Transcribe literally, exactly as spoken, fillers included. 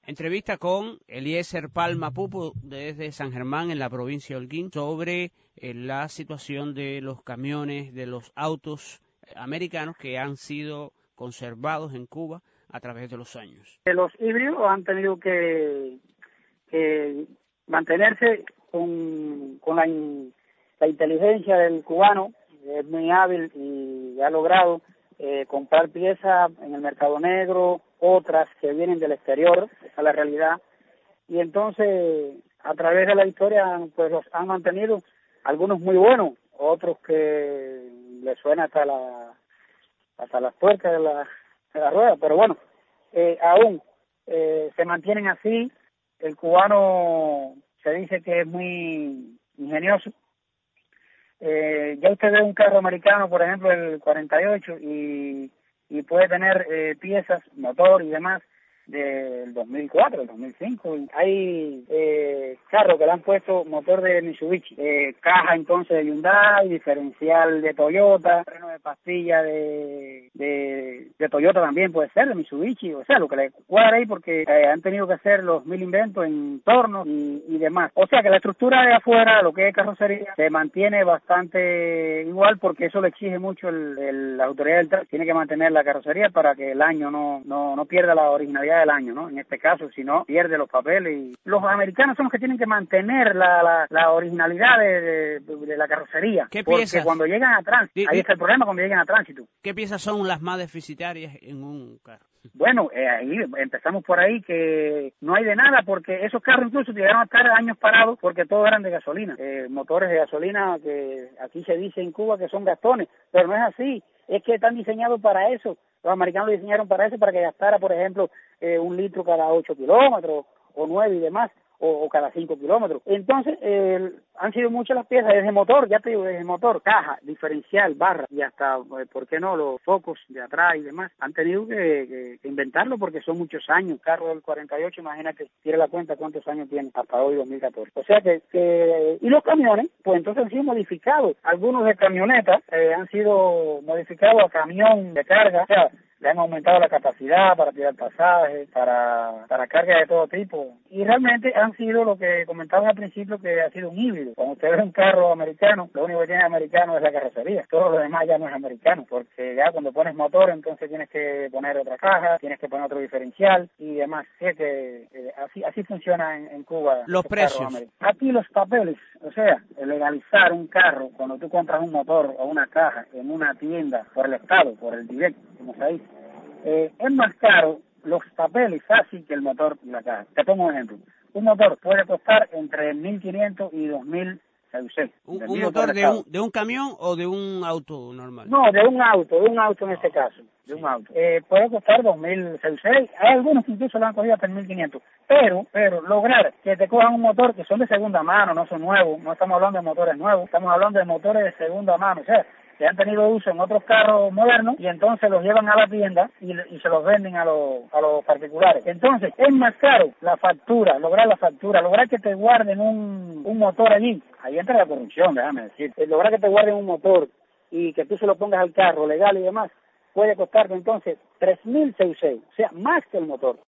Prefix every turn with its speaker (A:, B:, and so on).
A: Entrevista con Eliezer Palma Pupo desde San Germán, en la provincia de Holguín, sobre eh, la situación de los camiones, de los autos americanos que han sido conservados en Cuba a través de los años.
B: Los híbridos han tenido que, que mantenerse con, con la, in, la inteligencia del cubano, es muy hábil y ha logrado eh, comprar piezas en el mercado negro, otras que vienen del exterior, esa es la realidad, y entonces a través de la historia pues los han mantenido, algunos muy buenos, otros que les suena hasta la hasta las tuercas de la, de la rueda, pero bueno, eh, aún eh, se mantienen así. El cubano se dice que es muy ingenioso. Eh, ya usted ve un carro americano, por ejemplo, el cuarenta y ocho, y, y puede tener eh, piezas, motor y demás, del dos mil cuatro, del dos mil cinco. Hay eh, carros que le han puesto motor de Mitsubishi, eh, caja entonces de Hyundai, diferencial de Toyota, freno de pastilla de, de, de Toyota también puede ser, de Mitsubishi, o sea, lo que le cuadra ahí, porque eh, han tenido que hacer los mil inventos en torno y, y demás. O sea que la estructura de afuera, lo que es carrocería, se mantiene bastante igual, porque eso le exige mucho el, el, la autoridad del tránsito, tiene que mantener la carrocería para que el año no, no, no pierda la originalidad del año, ¿no? En este caso, si no, pierde los papeles. Y los americanos son los que tienen que mantener la, la, la originalidad de, de, de la carrocería.
A: ¿Qué
B: porque
A: piezas?
B: Cuando llegan a tránsito, ahí está el problema cuando llegan a tránsito.
A: ¿Qué piezas son las más deficitarias en un carro?
B: Bueno, eh, ahí empezamos por ahí, que no hay de nada, porque esos carros incluso llegaron a estar años parados porque todos eran de gasolina, eh, motores de gasolina que aquí se dice en Cuba que son gastones, pero no es así, es que están diseñados para eso. Los americanos lo diseñaron para eso, para que gastara, por ejemplo, eh, un litro cada ocho kilómetros, o nueve y demás, o, o cada cinco kilómetros. Entonces, eh, han sido muchas las piezas, desde motor, ya te digo, desde motor, caja, diferencial, barra, y hasta, eh, ¿por qué no?, los focos de atrás y demás. Han tenido que, que, que inventarlo porque son muchos años. Carro del cuarenta y ocho, imagínate, tira la cuenta cuántos años tiene hasta hoy, dos mil catorce. O sea que, que y los camiones, pues entonces han sido modificados. Algunos de camionetas eh, han sido modificados a camión de carga, o sea, le han aumentado la capacidad para tirar pasajes, para, para carga de todo tipo. Y realmente han sido lo que comentaba al principio, que ha sido un híbrido. Cuando usted ve un carro americano, lo único que tiene americano es la carrocería. Todo lo demás ya no es americano, porque ya cuando pones motor, entonces tienes que poner otra caja, tienes que poner otro diferencial y demás. Así que eh, así, así funciona en, en Cuba.
A: Los precios.
B: Aquí los papeles, o sea, legalizar un carro, cuando tú compras un motor o una caja en una tienda por el Estado, por el directo, como se dice, eh, es más caro los papeles fácil que el motor y la caja. Te pongo un ejemplo. Un motor puede costar entre mil quinientos y dos mil seis.
A: ¿Un, un motor de un, de un camión o de un auto normal?
B: No, de un auto, de un auto en este caso, de un auto. Eh, puede costar dos mil seis. Hay algunos que incluso lo han cogido hasta mil quinientos. Pero, pero lograr que te cojan un motor que son de segunda mano, no son nuevos, no estamos hablando de motores nuevos, estamos hablando de motores de segunda mano, o sea, que han tenido uso en otros carros modernos y entonces los llevan a la tienda y, y se los venden a los, a los particulares. Entonces, es más caro la factura, lograr la factura, lograr que te guarden un, un motor allí. Ahí entra la corrupción, déjame decir. Lograr que te guarden un motor y que tú se lo pongas al carro legal y demás, puede costarte entonces tres mil seiscientos, o sea, más que el motor.